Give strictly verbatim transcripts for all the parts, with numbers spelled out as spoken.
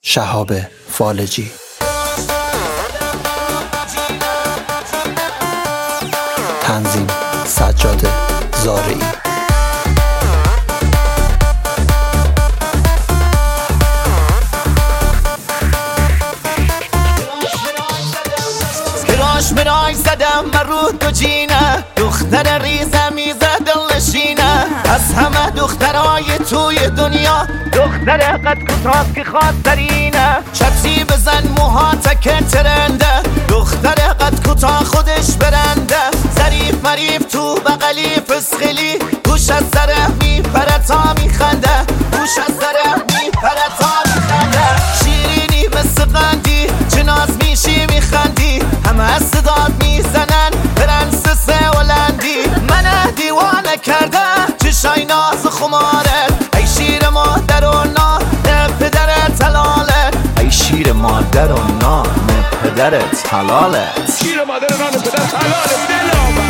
شهاب فالجی. تنظیم سجاد زارعی. کراش منای زدم من رو تو جینه، دختر ریزه میزه دلنشینه، از همه دخترای توی دنیا دختر قد کوتاه که خاطرینه، چپسی بزن موها تکه ترنده، دختر قد کوتاه خودش برنده، ظریف مریف تو بغلی فسخلی، گوش از زره میپره تا میخنده، گوش از زره میپره تا میخنده، شیرینی مثل قندی چه ناز میشی میخندی، همه صدات میزنن پرنسس هلندی، منه دیوانه کرده چشای ناز خمارت، ای شیر مادر و نان پدرت حلالت، ای شیر مادر و نان پدرت حلالت، شیر مادر و نان پدرت حلالت. دلم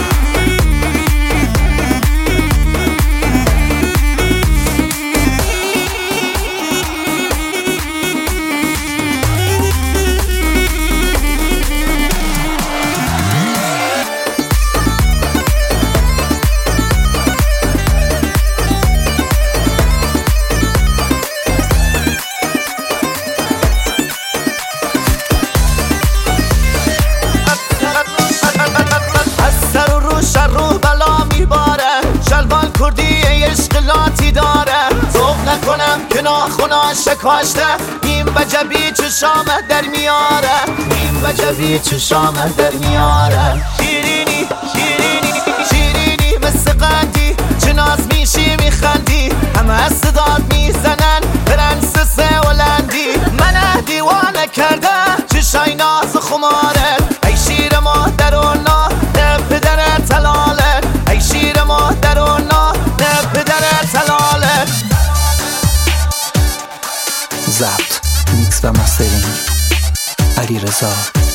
رو بلا میباره، شلوان کردی عشق لاتی داره، ذوق نکنم که ناخونا شکاشته، این بجبی چشامه در میاره، این بجبی چشامه در میاره، شیرینی شیرینی شیرینی مثل قندی چه ناز میشی میخندی، همه صدات میزنن پرنسس هلندی، منه دیوانه کرده چشای ناز خمارت، ای شیر مادر و نان پدرت حلالت، ای شیر مادر و نان پدرت حلالت. ضبط، میکس و مسترینگ علیرضا